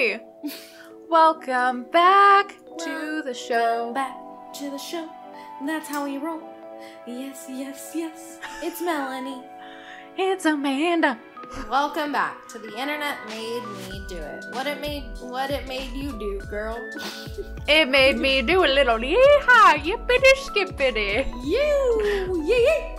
Hey! Welcome back to the show. Back to the show. That's how we roll. Yes, yes, yes. It's Melanie. It's Amanda. Welcome back to The Internet Made Me Do It. What it made you do, girl. It made me do a little yee-haw, yippity skippity. Yee.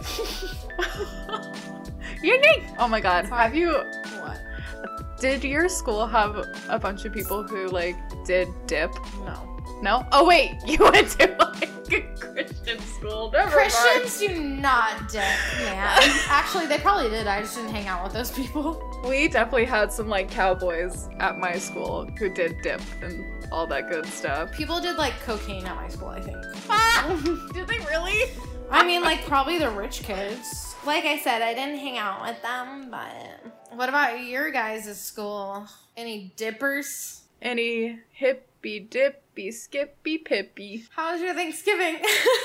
Yee. Oh my god. Sorry. Have you... What? Did your school have a bunch of people who, like, did dip? No. No? Oh wait, you went to, like, a Christian school. Never Christians do not dip, man. Actually, they probably did. I just didn't hang out with those people. We definitely had some, like, cowboys at my school who did dip and all that good stuff. People did, like, cocaine at my school, I think. Did they really? I mean, like, probably the rich kids. Like I said, I didn't hang out with them, but... What about your guys' school? Any dippers? Any hippy dippy skippy pippy. How was your Thanksgiving?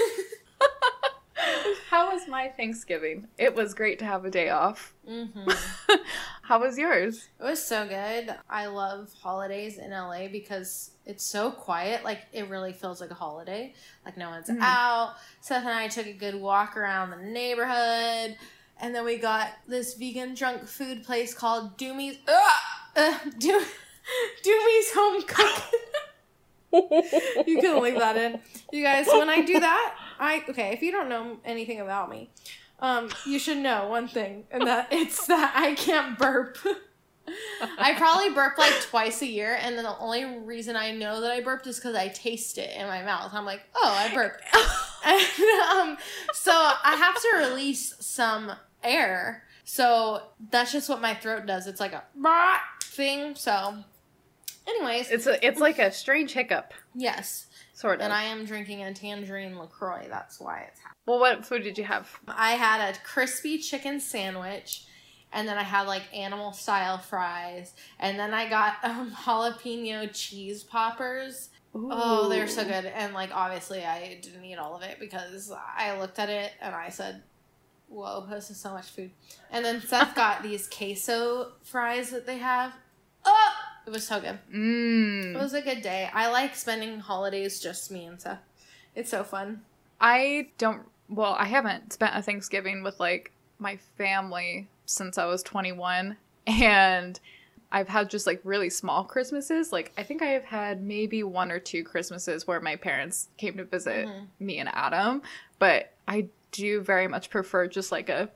How was my Thanksgiving? It was great to have a day off. Mm-hmm. How was yours? It was so good. I love holidays in LA because it's so quiet. Like, it really feels like a holiday. Like, no one's out. Seth and I took a good walk around the neighborhood. And then we got this vegan junk food place called Doomy's. Doomy's Home Cooking. You can leave that in. You guys, when I do that, okay, if you don't know anything about me, you should know one thing, and it's that I can't burp. I probably burp like twice a year, and then the only reason I know that I burped is because I taste it in my mouth. I'm like, oh, I burped. And, so I have to release some air. So that's just what my throat does. It's like a thing. So anyways. It's like a strange hiccup. Yes. Sort of. And I am drinking a tangerine LaCroix. That's why it's happening. Well, what food did you have? I had a crispy chicken sandwich. And then I had, like, animal-style fries. And then I got jalapeno cheese poppers. Ooh. Oh, they're so good. And, like, obviously I didn't eat all of it because I looked at it and I said, whoa, this is so much food. And then Seth got these queso fries that they have. Oh! It was so good. It was a good day. I like spending holidays just me and Seth. It's so fun. I haven't spent a Thanksgiving with, like, my family since I was 21, and I've had just, like, really small Christmases. Like, I think I have had maybe 1 or 2 Christmases where my parents came to visit me and Adam, but I do very much prefer just, like, a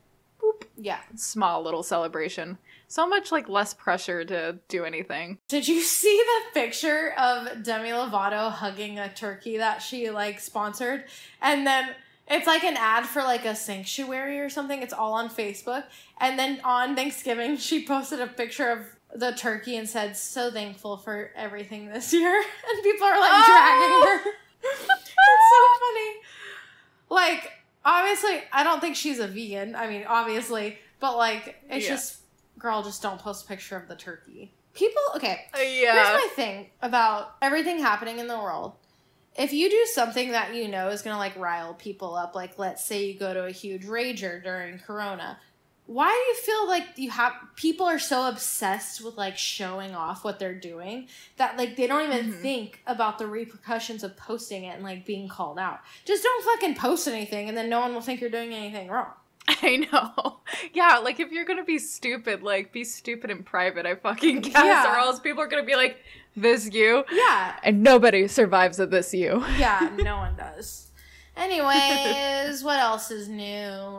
small little celebration. So much, like, less pressure to do anything. Did you see the picture of Demi Lovato hugging a turkey that she, like, sponsored? And then it's like an ad for, like, a sanctuary or something. It's all on Facebook. And then on Thanksgiving, she posted a picture of the turkey and said, so thankful for everything this year. And people are, like, dragging her. It's so funny. Like, obviously, I don't think she's a vegan. I mean, obviously. But, like, it's just, girl, just don't post a picture of the turkey. People, okay. Here's my thing about everything happening in the world. If you do something that you know is going to, like, rile people up, like, let's say you go to a huge rager during Corona, why do you feel like people are so obsessed with, like, showing off what they're doing that, like, they don't even think about the repercussions of posting it and, like, being called out? Just don't fucking post anything and then no one will think you're doing anything wrong. I know. Yeah, like, if you're gonna be stupid, like, be stupid in private, I fucking guess, or else people are gonna be like, this you? Yeah. And nobody survives at this you. Yeah, no one does. Anyways, what else is new?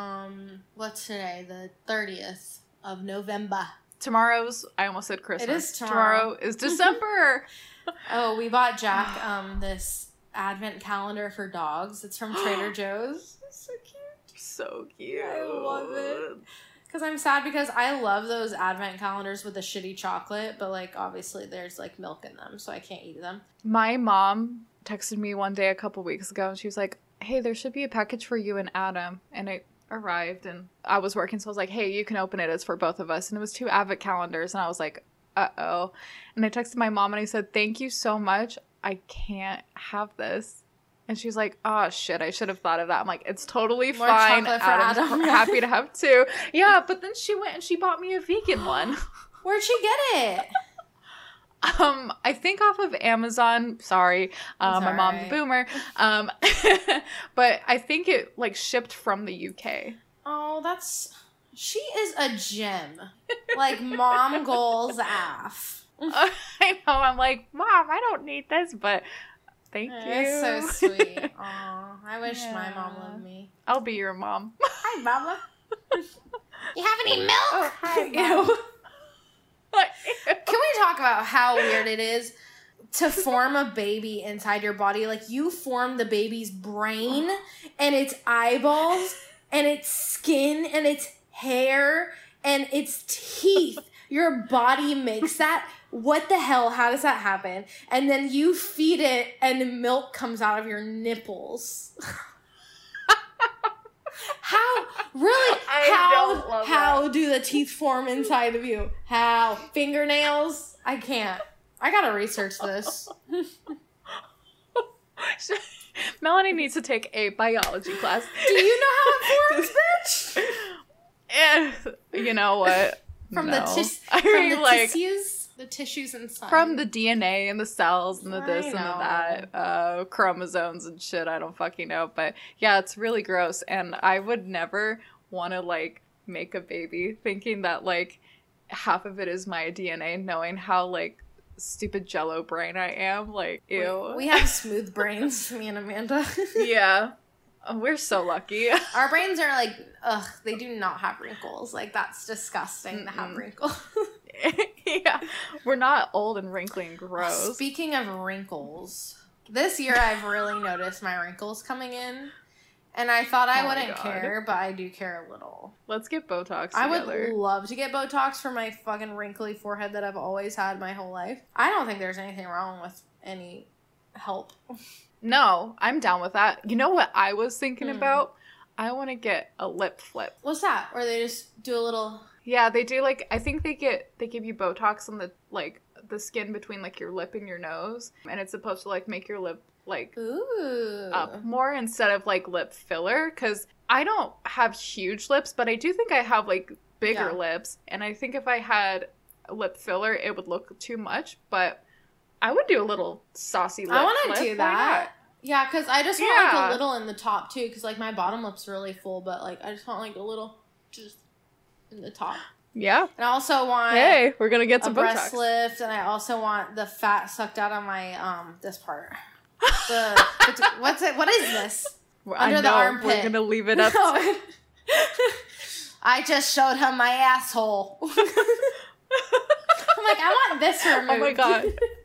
What's today? The 30th of November. Tomorrow's, I almost said Christmas. It is Tomorrow is December. Oh, we bought Jack this advent calendar for dogs. It's from Trader Joe's. It's so cute. So cute. I love it. Because I'm sad because I love those advent calendars with the shitty chocolate, but, like, obviously there's, like, milk in them, so I can't eat them. My mom texted me one day a couple weeks ago, and she was like, hey, there should be a package for you and Adam. And it arrived, and I was working, so I was like, hey, you can open it. It's for both of us. And it was 2 advent calendars, and I was like, uh-oh. And I texted my mom, and I said, thank you so much. I can't have this. And she's like, oh, shit, I should have thought of that. I'm like, it's totally More fine. chocolate for Adam's Adam. happy to have 2. Yeah, but then she went and she bought me a vegan one. Where'd she get it? I think off of Amazon. Sorry, my mom's a boomer. But I think it like shipped from the UK. Oh, she is a gem. Like mom goals AF. I know. I'm like, Mom, I don't need this, but thank you. It's so sweet. Aw, I wish my mom loved me. I'll be your mom. Hi, Mama. You have any milk? Oh, hi, Mom. Can we talk about how weird it is to form a baby inside your body? Like, you form the baby's brain and its eyeballs and its skin and its hair and its teeth. Your body makes that. What the hell? How does that happen? And then you feed it and milk comes out of your nipples. How? Really? How do the teeth form inside of you? How? Fingernails? I can't. I gotta research this. Melanie needs to take a biology class. Do you know how it forms, bitch? You know what? From no. the tissues? The tissues inside. From the DNA and the cells and the this and the that, chromosomes and shit, I don't fucking know. But yeah, it's really gross. And I would never want to, like, make a baby thinking that, like, half of it is my DNA, knowing how, like, stupid jello brain I am. Like, ew. We have smooth brains, me and Amanda. Yeah. We're so lucky. Our brains are like, ugh, they do not have wrinkles. Like, that's disgusting to have wrinkles. Yeah. We're not old and wrinkly and gross. Speaking of wrinkles, this year I've really noticed my wrinkles coming in. And I thought I wouldn't care, but I do care a little. Let's get Botox together. I would love to get Botox for my fucking wrinkly forehead that I've always had my whole life. I don't think there's anything wrong with any help. No, I'm down with that. You know what I was thinking about? I want to get a lip flip. What's that? Or they just do a little... Yeah, they do, like, I think they give you Botox on the, like, the skin between, like, your lip and your nose. And it's supposed to, like, make your lip, like, up more instead of, like, lip filler. Because I don't have huge lips, but I do think I have, like, bigger lips. And I think if I had a lip filler, it would look too much. But I would do a little saucy lip I want to flip. do that. Yeah, because I just want, like, a little in the top, too. Because, like, my bottom lip's really full, but, like, I just want, like, a little just in the top. Yeah. And I also want... Hey, we're going to get some breast Botox. lift, and I also want the fat sucked out of my, this part. What is this? Under the armpit. We're going to leave it up. I just showed him my asshole. I'm like, I want this removed. Oh my god.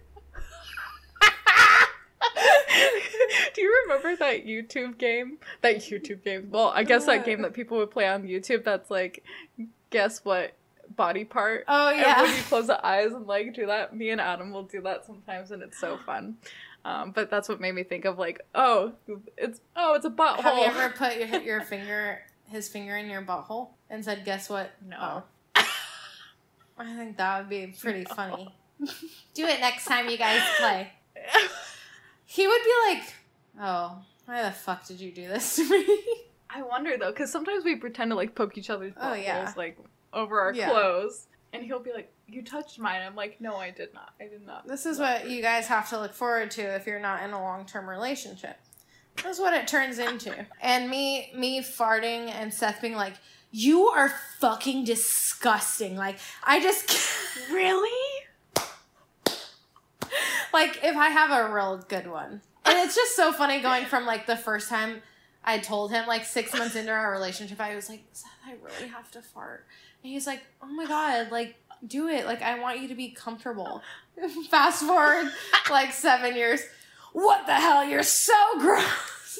Do you remember that YouTube game? Well, I guess that game that people would play on YouTube that's like, guess what body part? Oh, yeah. And when you close the eyes and, like, do that, me and Adam will do that sometimes, and it's so fun. But that's what made me think of, like, it's a butthole. Have you ever put his finger in your butthole and said, guess what? No. I think that would be pretty funny. Do it next time you guys play. He would be like, oh, why the fuck did you do this to me? I wonder, though, because sometimes we pretend to, like, poke each other's buttholes, like, over our clothes. And he'll be like, you touched mine. I'm like, no, I did not. I did not. This is what you guys have to look forward to if you're not in a long-term relationship. This is what it turns into. And me farting and Seth being like, you are fucking disgusting. Like, I just... Really? Like, if I have a real good one. And it's just so funny going from, like, the first time I told him, like, 6 months into our relationship, I was like, Seth, I really have to fart. And he's like, oh my god, like, do it. Like, I want you to be comfortable. Fast forward, like, 7 years. What the hell? You're so gross.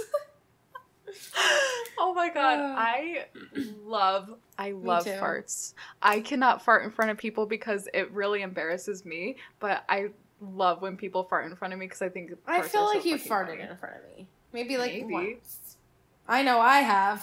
Oh my god. I love farts. I cannot fart in front of people because it really embarrasses me, but I love when people fart in front of me because I think I feel like so you farted funny. in front of me. Maybe like Maybe. once. I know I have.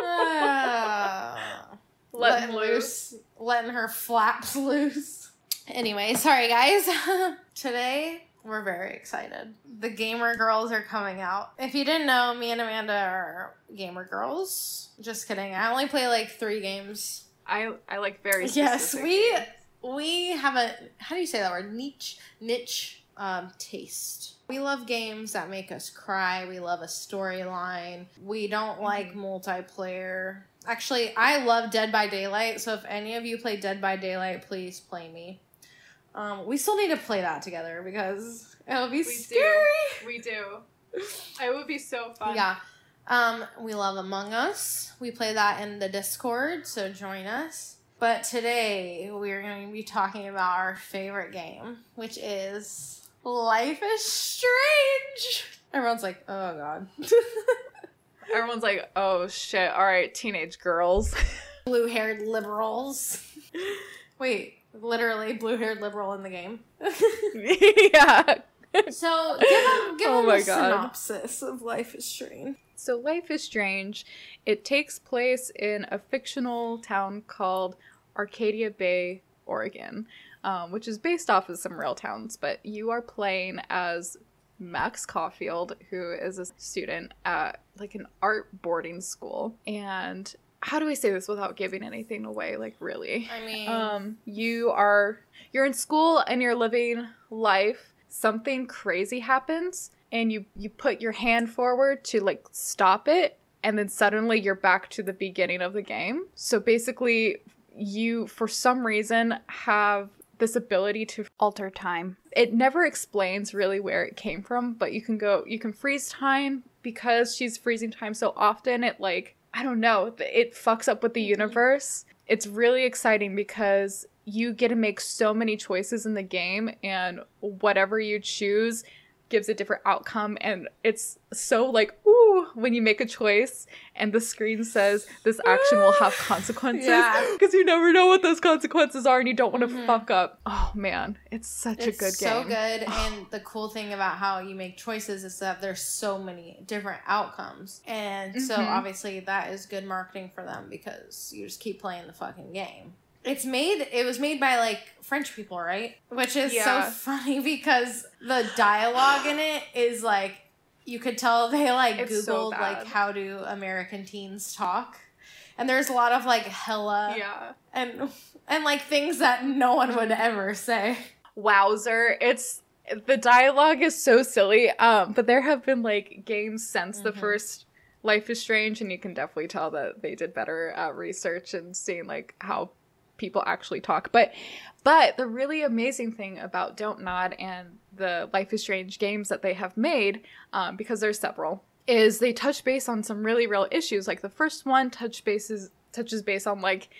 Letting loose. Letting her flaps loose. Anyway, sorry guys. Today, we're very excited. The Gamer Girls are coming out. If you didn't know, me and Amanda are Gamer Girls. Just kidding. I only play like 3 games. I like very Yes, specific we games. we have a, how do you say that word? Niche taste. We love games that make us cry. We love a storyline. We don't like multiplayer. Actually, I love Dead by Daylight, so if any of you play Dead by Daylight, please play me. We still need to play that together because it'll be scary. We do. It would be so fun. Yeah. We love Among Us. We play that in the Discord, so join us. But today, we're going to be talking about our favorite game, which is Life is Strange. Everyone's like, oh, God. Everyone's like, oh, shit. All right, teenage girls. Blue-haired liberals. Wait, literally blue-haired liberal in the game. Yeah. So, give them a God. synopsis of Life is Strange. So Life is Strange. It takes place in a fictional town called Arcadia Bay, Oregon, which is based off of some real towns. But you are playing as Max Caulfield, who is a student at like an art boarding school. And how do I say this without giving anything away? Like, really? I mean, you're in school and you're living life. Something crazy happens. And you put your hand forward to, like, stop it, and then suddenly you're back to the beginning of the game. So basically, you, for some reason, have this ability to alter time. It never explains really where it came from, but you can freeze time. Because she's freezing time so often, it, like, I don't know, it fucks up with the universe. It's really exciting because you get to make so many choices in the game, and whatever you choose gives a different outcome, and it's so like, ooh, when you make a choice and the screen says this action will have consequences, because you never know what those consequences are and you don't want to fuck up. Oh man, it's such a good game. It's so good, and the cool thing about how you make choices is that there's so many different outcomes, and so obviously that is good marketing for them because you just keep playing the fucking game. It was made by, like, French people, right? Which is so funny because the dialogue in it is, like, you could tell they, like, it's Googled, so like, how do American teens talk? And there's a lot of, like, hella and like, things that no one would ever say. Wowzer. The dialogue is so silly, but there have been, like, games since the first Life is Strange, and you can definitely tell that they did better research and seeing, like, how people actually talk. But the really amazing thing about Don't Nod and the Life is Strange games that they have made, because there's several, is they touch base on some really real issues. Like the first one touches base on like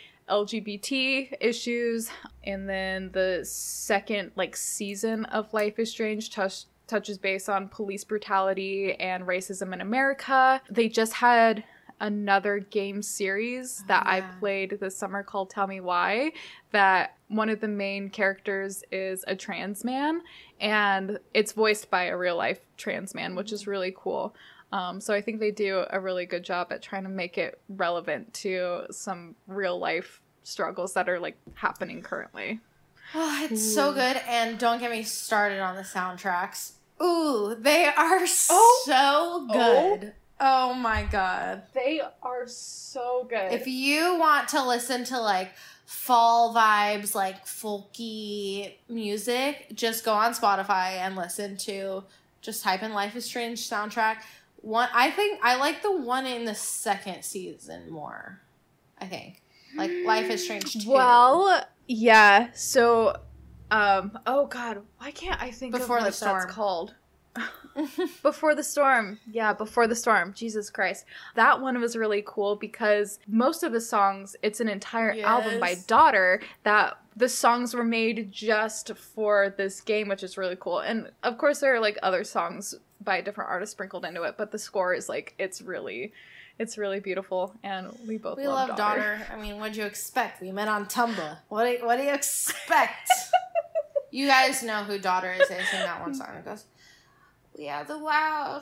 LGBT issues, and then the second like season of Life is Strange touches base on police brutality and racism in America. They just had another game series that I played this summer called Tell Me Why, that one of the main characters is a trans man, and it's voiced by a real life trans man, which is really cool. So I think they do a really good job at trying to make it relevant to some real life struggles that are like happening currently. Oh, it's so good, and don't get me started on the soundtracks. Ooh, they are so good. Oh my god. They are so good. If you want to listen to like fall vibes, like folky music, just go on Spotify and listen to, just type in Life is Strange soundtrack. I think I like the one in the second season more. I think. Like Life is Strange 2. Well, yeah. So oh god, why can't I think Before of the what Storm. that's called? Before the Storm. Yeah, Before the Storm. Jesus Christ. That one was really cool because most of the songs, it's an entire album by Daughter, that the songs were made just for this game, which is really cool. And of course there are like other songs by different artists sprinkled into it, but the score is like, it's really beautiful, and we both love Daughter. I mean, what'd you expect? We met on Tumblr. What do you expect? You guys know who Daughter is. They sing that one song. It goes, "We are the wild,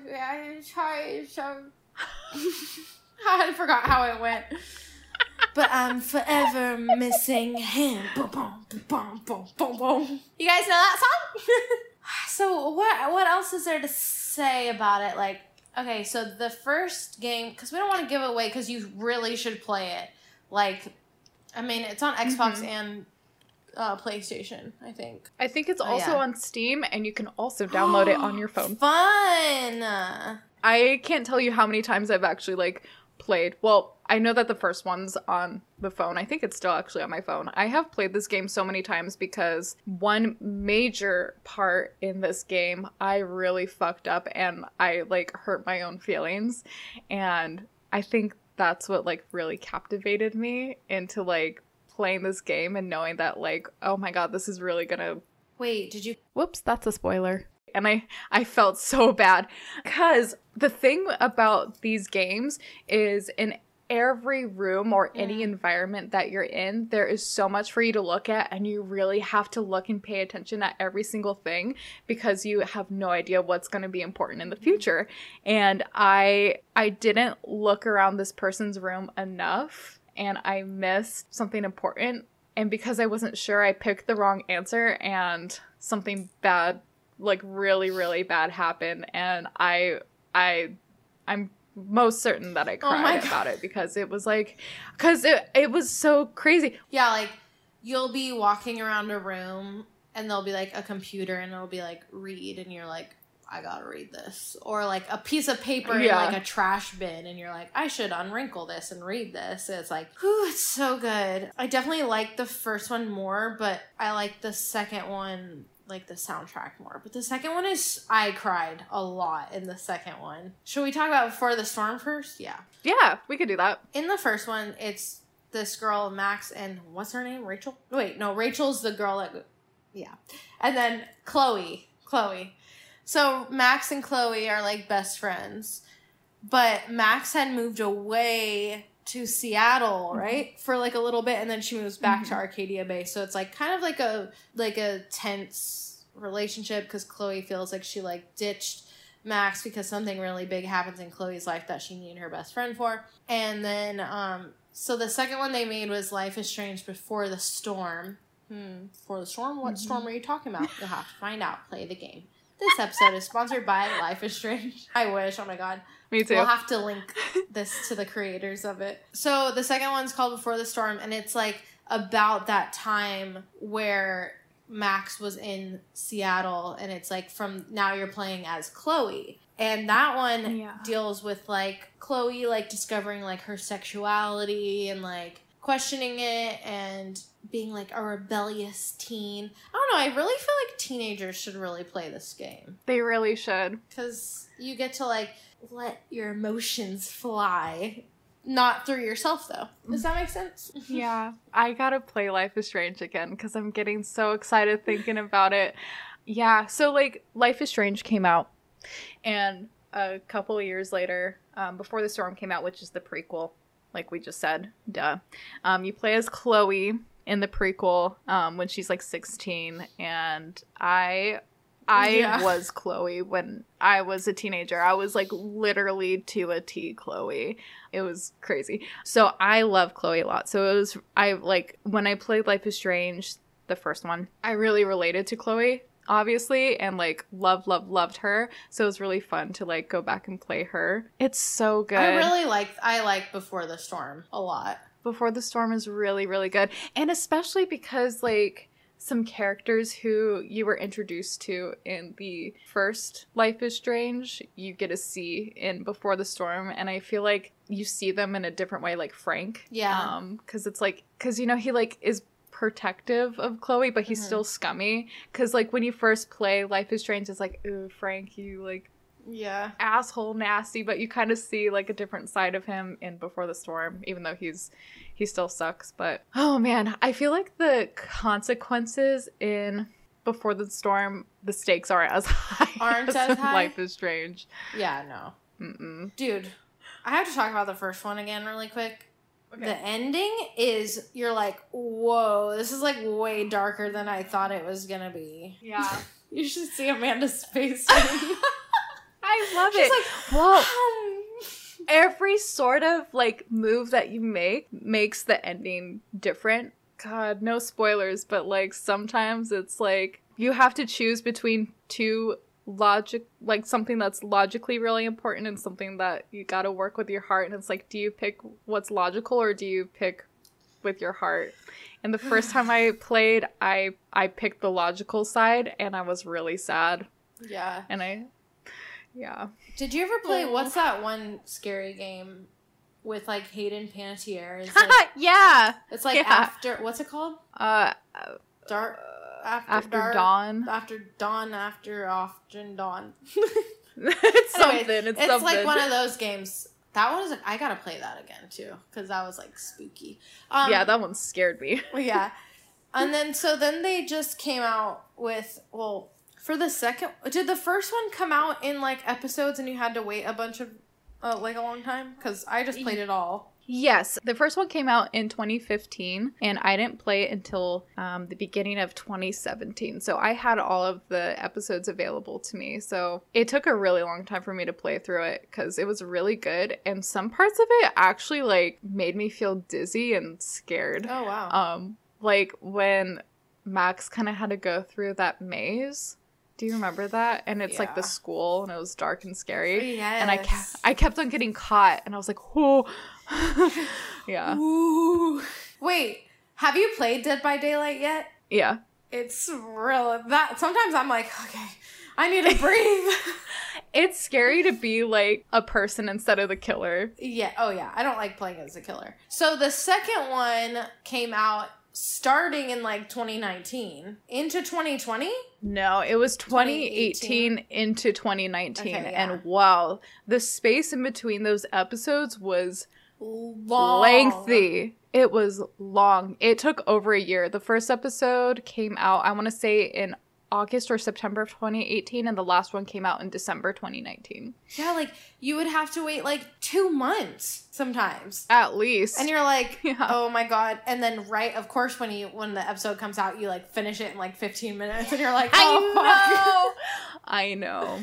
I forgot how it went. But I'm forever missing him. Boom, boom, boom, boom, boom, boom. You guys know that song? So what else is there to say about it? Like, okay, so the first game, because we don't want to give it away, because you really should play it. Like, I mean, it's on Xbox and PlayStation, I think. I think it's Oh, also yeah. on Steam, and you can also download it on your phone. Fun! I can't tell you how many times I've actually, like, played. Well, I know that the first one's on the phone. I think it's still actually on my phone. I have played this game so many times because one major part in this game, I really fucked up and I, like, hurt my own feelings. And I think that's what, like, really captivated me into, like, playing this game and knowing that, like, oh my god, this is really gonna... Wait, did you... Whoops, that's a spoiler. And I felt so bad. Because the thing about these games is in every room or any environment that you're in, there is so much for you to look at, and you really have to look and pay attention at every single thing because you have no idea what's going to be important in the future. And I didn't look around this person's room enough, and I missed something important. And because I wasn't sure, I picked the wrong answer, and something bad, like really, really bad happened. And I'm most certain that I cried about it because it was like, because it was so crazy. Yeah, like, you'll be walking around a room and there'll be like a computer and it'll be like, read, and you're like, I gotta read this. Or like a piece of paper in like a trash bin and you're like, I should unwrinkle this and read this. And it's like, whew, it's so good. I definitely like the first one more, but I like the second one, like the soundtrack more. But the second one is, I cried a lot in the second one. Should we talk about Before the Storm first? Yeah. Yeah, we could do that. In the first one, it's this girl, Max, and what's her name? Rachel? Wait, no, Rachel's the girl that, yeah. And then Chloe. So Max and Chloe are like best friends. But Max had moved away to Seattle, right? For like a little bit, and then she moves back to Arcadia Bay. So it's like kind of like a tense relationship because Chloe feels like she like ditched Max because something really big happens in Chloe's life that she needed her best friend for. And then so the second one they made was Life is Strange Before the Storm. Before the Storm? What storm are you talking about? You'll have to find out. Play the game. This episode is sponsored by Life is Strange. I wish. Oh my god. Me too. We'll have to link this to the creators of it. So the second one's called Before the Storm, and it's like about that time where Max was in Seattle, and it's like from now you're playing as Chloe. And that one deals with like Chloe like discovering like her sexuality and like questioning it and being like a rebellious teen. I don't know, I really feel like teenagers should really play this game. They really should. Because you get to like let your emotions fly. Not through yourself though. Does that make sense? Yeah. I gotta play Life is Strange again because I'm getting so excited thinking about it. Yeah, so like Life is Strange came out, and a couple of years later, Before the Storm came out, which is the prequel, like we just said, duh. You play as Chloe in the prequel when she's like 16, and I was Chloe when I was a teenager. I was like literally to a T Chloe. It was crazy. So I love Chloe a lot. So it was, I like, when I played Life is Strange, the first one, I really related to Chloe, obviously, and like loved her. So it was really fun to like go back and play her. It's so good. I like Before the Storm a lot. Before the Storm is really, really good. And especially because like some characters who you were introduced to in the first Life is Strange, you get to see in Before the Storm, and I feel like you see them in a different way, like Frank. Yeah. Because it's like, because you know, he like is protective of Chloe, but he's still scummy. Because like when you first play Life is Strange, it's like, ooh, Frank, you like, yeah, asshole nasty, but you kind of see like a different side of him in Before the Storm, even though he still sucks. But oh man, I feel like the consequences in Before the Storm, the stakes aren't as high as high? Life is Strange. Yeah, no. Dude, I have to talk about the first one again really quick. Okay. The ending is, you're like, whoa, this is like way darker than I thought it was gonna be. Yeah. You should see Amanda's face. I love it. Like, well, every sort of like move that you make makes the ending different. God, no spoilers, but like sometimes it's like you have to choose between two like something that's logically really important and something that you gotta work with your heart, and it's like, do you pick what's logical or do you pick with your heart. And the first time I played, I picked the logical side, and I was really sad. Yeah. And yeah. Did you ever play, what's that one scary game with, like, Hayden Panettiere? It's like, yeah! It's like after, what's it called? Dark, After dark, Dawn? After Dawn, after often dawn. It's Anyways, something, it's it's something. like one of those games. That one is, I gotta play that again, too, because that was, like, spooky. Yeah, that one scared me. Yeah. And then they just came out with, well, for the second, did the first one come out in, like, episodes and you had to wait a bunch of, like, a long time? Because I just played it all. Yes, the first one came out in 2015, and I didn't play it until the beginning of 2017. So I had all of the episodes available to me. So it took a really long time for me to play through it because it was really good. And some parts of it actually, like, made me feel dizzy and scared. Oh, wow. Like when Max kind of had to go through that maze. Do you remember that? And it's like the school, and it was dark and scary. Yes. And I kept on getting caught, and I was like, oh. Yeah. Ooh. Wait, have you played Dead by Daylight yet? Yeah. It's real. That sometimes I'm like, okay, I need to breathe. It's scary to be like a person instead of the killer. Yeah. Oh, yeah. I don't like playing as a killer. So the second one came out starting in like 2019 into 2020. No, it was 2018 into 2019. Okay, yeah. And wow, the space in between those episodes was Long. lengthy. It was long. It took over a year. The first episode came out, I want to say, in August or September of 2018, and the last one came out in December 2019. Yeah, like you would have to wait like 2 months sometimes. At least. And you're like, Yeah. oh my God. And then of course, when the episode comes out, you like finish it in like 15 minutes and you're like, oh, I know.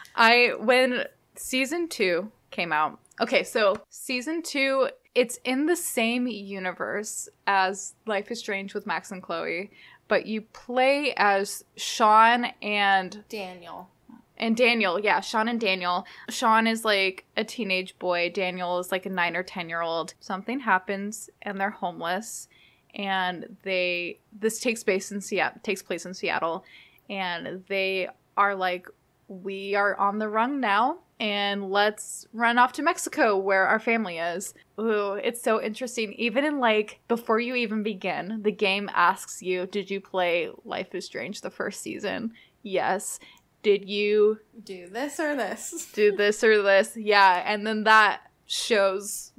When season 2 came out, okay, so season 2, it's in the same universe as Life is Strange with Max and Chloe, but you play as Sean and Daniel. And Daniel, yeah, Sean and Daniel. Sean is like a teenage boy. Daniel is like a 9 or 10-year-old. Something happens and they're homeless. And this takes place in Seattle. And they are like, we are on the run now. And let's run off to Mexico where our family is. Ooh, it's so interesting. Even in like, before you even begin, the game asks you, did you play Life is Strange the first season? Yes. Did you do this or this? Do this or this? Yeah. And then that shows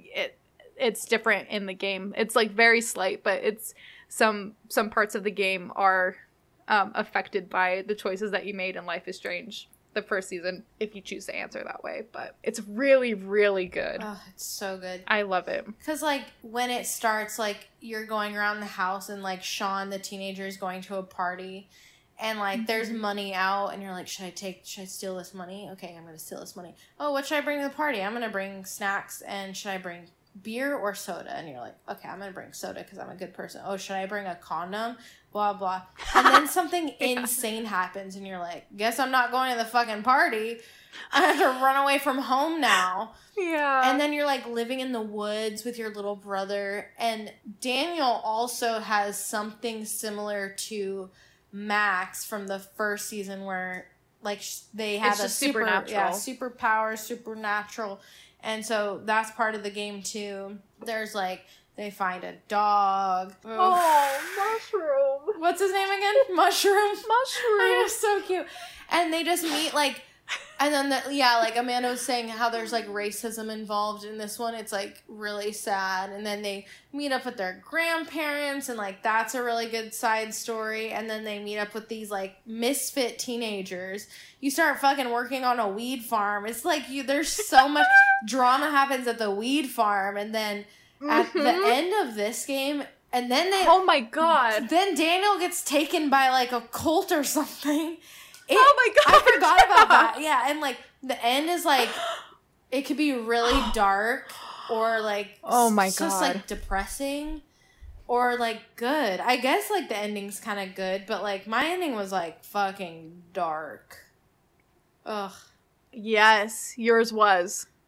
it's different in the game. It's like very slight, but it's some parts of the game are affected by the choices that you made in Life is Strange the first season, if you choose to answer that way. But it's really, really good. Oh, it's so good. I love it. Because, like, when it starts, like, you're going around the house and, like, Sean, the teenager, is going to a party. And, like, there's money out. And you're like, should I steal this money? Okay, I'm going to steal this money. Oh, what should I bring to the party? I'm going to bring snacks. And should I bring beer or soda? And you're like, okay, I'm going to bring soda because I'm a good person. Oh, should I bring a condom? Blah, blah. And then something insane happens and you're like, guess I'm not going to the fucking party. I have to run away from home now. Yeah. And then you're like living in the woods with your little brother. And Daniel also has something similar to Max from the first season where like they had a superpower, supernatural. And so that's part of the game too. There's like, they find a dog. Oh, Mushroom. What's his name again? Mushroom. Mushroom. He's so cute. And they just meet like, and then like Amanda was saying how there's like racism involved in this one. It's like really sad. And then they meet up with their grandparents and like that's a really good side story. And then they meet up with these like misfit teenagers. You start fucking working on a weed farm. It's like there's so much drama happens at the weed farm. And then at the end of this game, and then oh my God. Then Daniel gets taken by like a cult or something. Oh my God. I forgot about that. Yeah, and like the end is like it could be really dark or like oh my God. Just like depressing or like good. I guess like the ending's kind of good, but like my ending was like fucking dark. Ugh. Yes, yours was.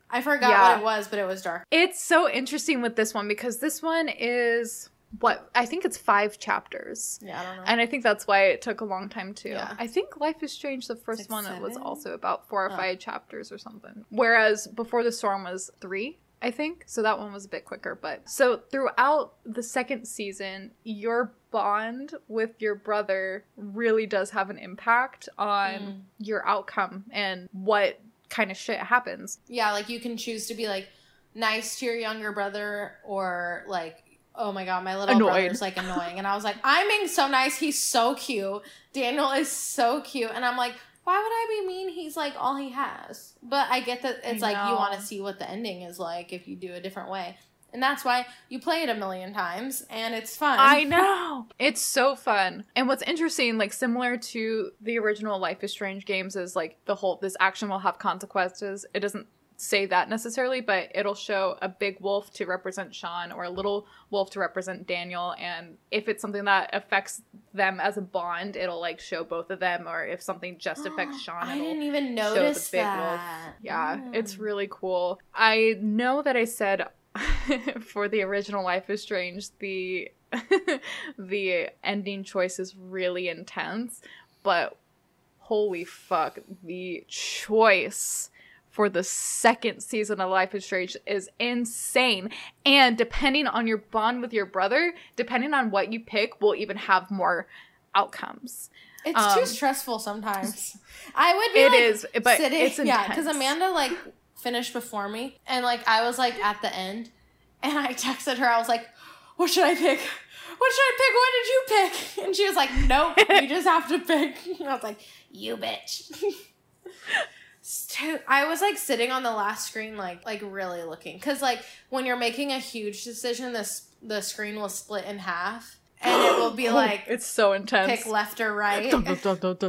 I forgot what it was, but it was dark. It's so interesting with this one because this one is I think it's 5 chapters. Yeah, I don't know. And I think that's why it took a long time too. Yeah. I think Life is Strange, the first one, 7? it was also about 4 or 5 chapters or something. Whereas Before the Storm was 3, I think. So that one was a bit quicker. But so throughout the second season, your bond with your brother really does have an impact on your outcome and what kind of shit happens. Yeah, like you can choose to be like nice to your younger brother or like, oh my god, my little brother's like annoying. And I was like, I'm being so nice. He's so cute. Daniel is so cute. And I'm like, why would I be mean? He's like all he has. But I get that it's like you want to see what the ending is like if you do a different way. And that's why you play it a million times and it's fun. I know. It's so fun. And what's interesting, like similar to the original Life is Strange games, is like this action will have consequences. It doesn't say that necessarily, but it'll show a big wolf to represent Sean or a little wolf to represent Daniel, and if it's something that affects them as a bond, it'll like show both of them, or if something just affects Sean, I didn't even notice that. Yeah, it's really cool. I know that I said for the original Life is Strange, the ending choice is really intense, but holy fuck, the choice for the second season of Life is Strange is insane. And depending on your bond with your brother, depending on what you pick, will even have more outcomes. It's too stressful sometimes. I would be but sitting, it's intense. yeah, because Amanda like finished before me, and like I was like at the end, and I texted her. I was like, "What should I pick? What should I pick? What did you pick?" And she was like, "Nope, you just have to pick." And I was like, "You bitch." I was like sitting on the last screen, like really looking, because like when you're making a huge decision, the screen will split in half, and it will be like it's so intense. Pick left or right. You guys,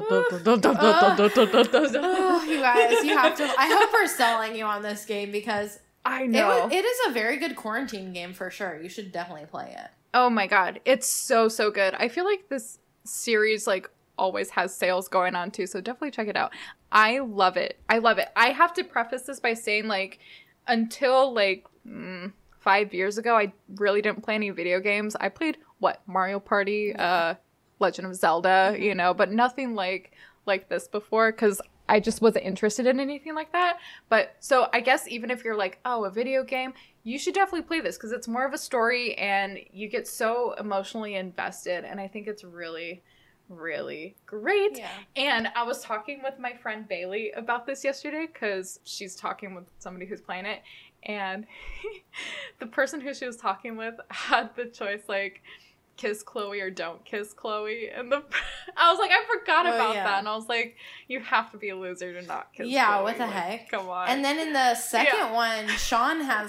you have to. I hope we're selling you on this game because I know it is a very good quarantine game for sure. You should definitely play it. Oh my god, it's so good. I feel like this series like always has sales going on too, so definitely check it out. I love it. I have to preface this by saying like until like 5 years ago, I really didn't play any video games. I played Mario Party, Legend of Zelda, but nothing like this before, because I just wasn't interested in anything like that. But so I guess even if you're like, oh, a video game, you should definitely play this because it's more of a story and you get so emotionally invested, and I think it's really great. Yeah. And I was talking with my friend Bailey about this yesterday because she's talking with somebody who's playing it, and the person who she was talking with had the choice like kiss Chloe or don't kiss Chloe, and I was like, I forgot about that, and I was like, you have to be a loser to not kiss Chloe. What the heck? Come on. And then in the second one, Sean has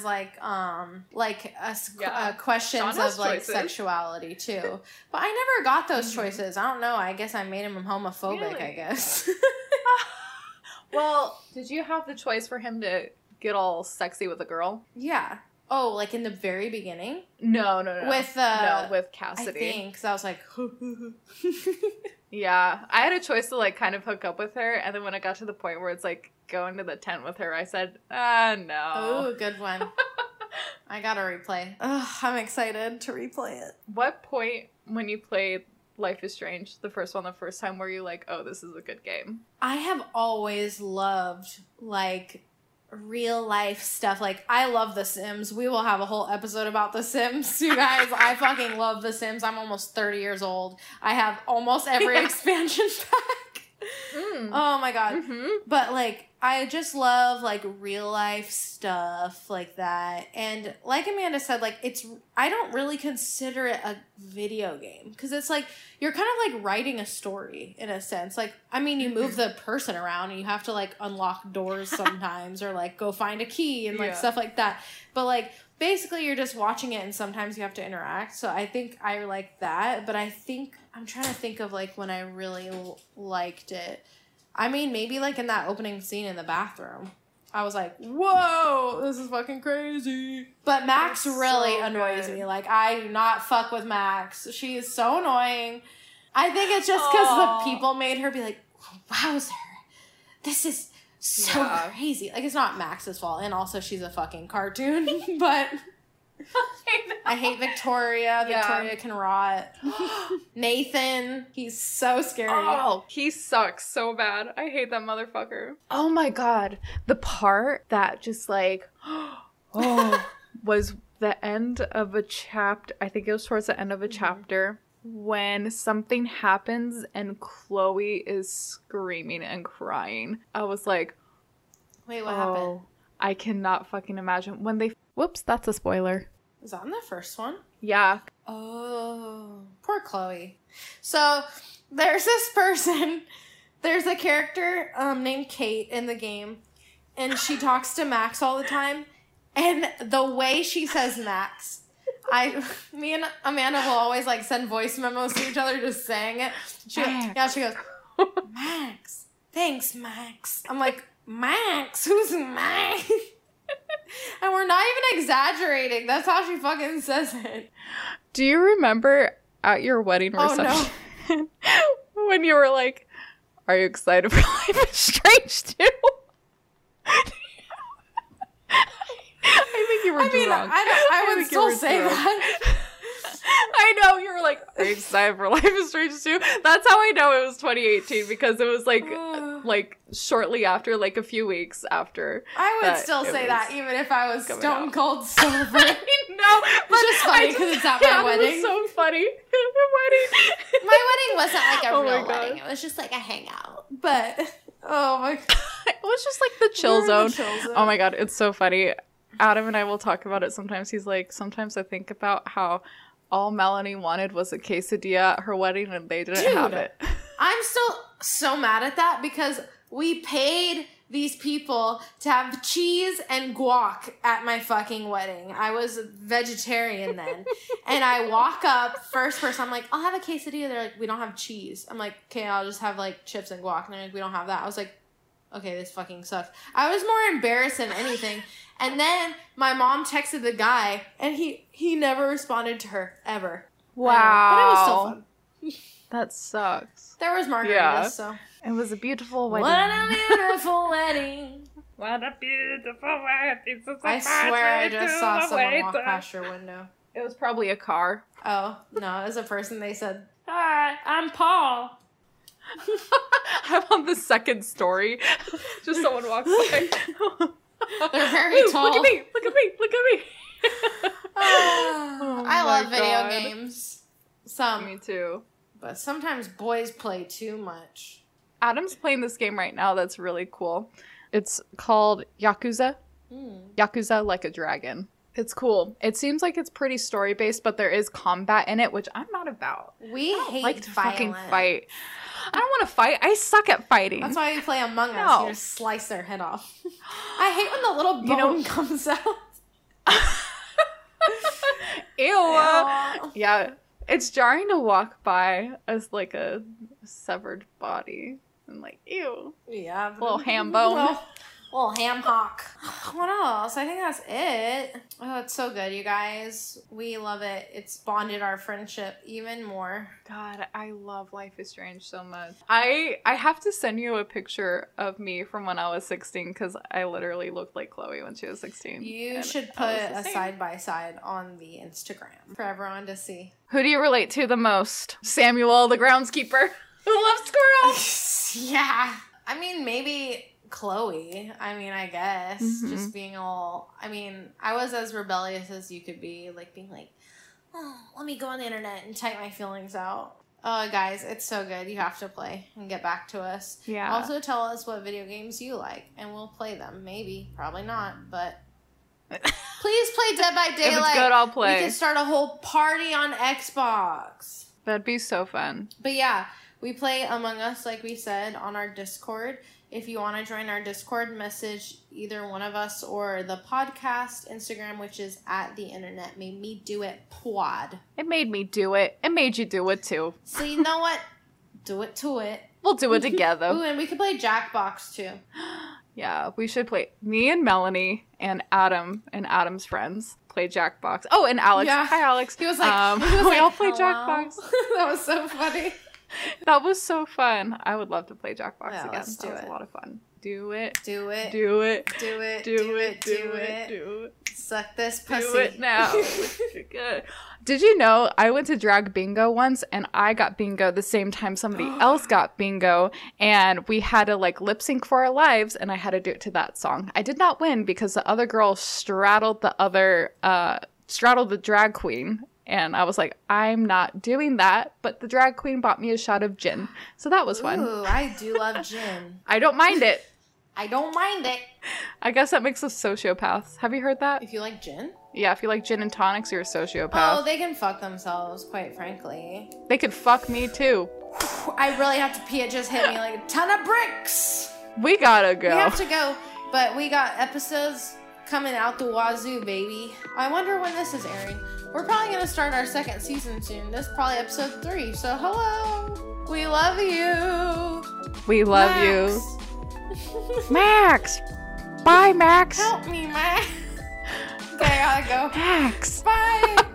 questions of like choices. Sexuality too, but I never got those choices. I don't know. I guess I made him homophobic. Really? I guess. Well, did you have the choice for him to get all sexy with a girl? Yeah. Oh, like in the very beginning? No. With Cassidy. I think, because I was like... Yeah. I had a choice to, like, kind of hook up with her, and then when it got to the point where it's, like, going to the tent with her, I said, no. Oh, good one. I gotta replay. Ugh, I'm excited to replay it. What point when you played Life is Strange, the first time, were you like, oh, this is a good game? I have always loved, like... real life stuff. Like, I love The Sims. We will have a whole episode about The Sims, you guys. I fucking love The Sims. I'm almost 30 years old. I have almost every expansion pack. Oh my god. But like, I just love like real life stuff like that. And like Amanda said, like I don't really consider it a video game because it's like you're kind of like writing a story in a sense. Like, I mean, you move the person around and you have to like unlock doors sometimes or like go find a key and like stuff like that. But like basically you're just watching it and sometimes you have to interact. So I think I like that. But I think I'm trying to think of like when I really liked it. I mean, maybe like in that opening scene in the bathroom. I was like, whoa, this is fucking crazy. But Max really annoys me. Like, I do not fuck with Max. She is so annoying. I think it's just because the people made her be like, wowzer, this is So Yeah. crazy. Like, it's not Max's fault, and also she's a fucking cartoon, but I hate Victoria. Yeah. Victoria can rot. Nathan, he's so scary. Oh, he sucks so bad. I hate that motherfucker. Oh my god. The part that just like, was the end of a chapter. I think it was towards the end of a chapter when something happens and Chloe is screaming and crying. I was like, Wait, what happened? I cannot fucking imagine when they. Whoops, that's a spoiler. Was that in the first one? Yeah. Oh, poor Chloe. So there's this person, there's a character named Kate in the game, and she talks to Max all the time. And the way she says Max, me and Amanda will always like send voice memos to each other just saying it. She goes, Max, thanks, Max. I'm like, Max, who's Max? And we're not even exaggerating. That's how she fucking says it. Do you remember at your wedding reception when you were like, are you excited for Life is Strange 2? I think you were drunk. I would still say that. I know, you were like, are you excited for Life is Strange 2? That's how I know it was 2018, because it was like shortly after, like a few weeks after. I would still say that even if I was stone cold sober. I know, but it's just funny because it's at my wedding. It was so funny. My wedding wasn't like a Oh my real God. wedding. It was just like a hangout. But oh my god, It was just like the chill We were in zone. the chill zone. Oh my god, it's so funny. Adam and I will talk about it sometimes. He's like, sometimes I think about how all Melanie wanted was a quesadilla at her wedding and they didn't have it. I'm still so mad at that because we paid these people to have cheese and guac at my fucking wedding. I was a vegetarian then. And I walk up, first person, I'm like, I'll have a quesadilla. They're like, we don't have cheese. I'm like, okay, I'll just have like chips and guac. And they're like, we don't have that. I was like, okay, this fucking sucks. I was more embarrassed than anything. And then my mom texted the guy, and he never responded to her, ever. Wow. But it was still fun. That sucks. There was margaritas, Yeah. so. It was a beautiful wedding. What a beautiful wedding. What a beautiful wedding. I swear I just saw someone walk past your window. It was probably a car. Oh, no, it was a person. They said, hi, I'm Paul. I'm on the second story. Just someone walks by. They're very Ooh, tall. Look at me! Look at me! Look at me! I my love video God. games. Some. Me too. But sometimes boys play too much. Adam's playing this game right now that's really cool. It's called Yakuza. Yakuza Like a Dragon. It's cool. It seems like it's pretty story-based, but there is combat in it, which I'm not about. We I don't hate like to fucking violence. fight. I don't want to fight. I suck at fighting. That's why we play Among Us. No. You just slice their head off. I hate when the little bone comes out. Ew. Yeah. It's jarring to walk by as like a severed body. And like, ew. Yeah. Little ham bone. Little ham hock. What else? I think that's it. Oh, it's so good, you guys. We love it. It's bonded our friendship even more. God, I love Life is Strange so much. I have to send you a picture of me from when I was 16 because I literally looked like Chloe when she was 16. You and should I put was the a same. side-by-side on the Instagram for everyone to see. Who do you relate to the most? Samuel, the groundskeeper, who loves squirrels. Yeah. I mean, maybe Chloe. I mean, I guess. Mhm. Just being all... I mean, I was as rebellious as you could be. Like, being like, oh, let me go on the internet and type my feelings out. Oh, guys, it's so good. You have to play and get back to us. Yeah. Also, tell us what video games you like, and we'll play them. Maybe. Probably not, but... Please play Dead by Daylight. If it's good, I'll play. We could start a whole party on Xbox. That'd be so fun. But yeah, we play Among Us, like we said, on our Discord. If you want to join our Discord, message either one of us or the podcast Instagram, which is at the internet made me do it pod. It made me do it. It made you do it too. So you know what? Do it to it. We'll do it together. Ooh, and we could play Jackbox too. Yeah, we should play. Me and Melanie and Adam and Adam's friends play Jackbox. Oh, and Alex. Yeah. Hi, Alex. He was like, we all play "Hello." Jackbox. That was so funny. That was so fun. I would love to play Jackbox Yeah, again. let's do That was it. a lot of fun. Do it. Do it. Do it. Do it. Do it. Do it. Do it. Suck this pussy. Do it now. Good. Did you know I went to drag bingo once and I got bingo the same time somebody else got bingo, and we had to like lip sync for our lives, and I had to do it to that song. I did not win because the other girl straddled the drag queen, and I was like, I'm not doing that, but the drag queen bought me a shot of gin, so that was fun. Ooh, I do love gin. I don't mind it. I don't mind it. I guess that makes us sociopaths. Have you heard that? If you like gin? Yeah, if you like gin and tonics, you're a sociopath. Oh, they can fuck themselves, quite frankly. They could fuck me too. I really have to pee. It just hit me like a ton of bricks. We gotta go. We have to go, but we got episodes coming out the wazoo, baby. I wonder when this is airing. We're probably going to start our second season soon. This is probably episode 3, so hello. We love you. We love you. Max! Bye, Max! Help me, Max. Okay, I gotta go. Max! Bye!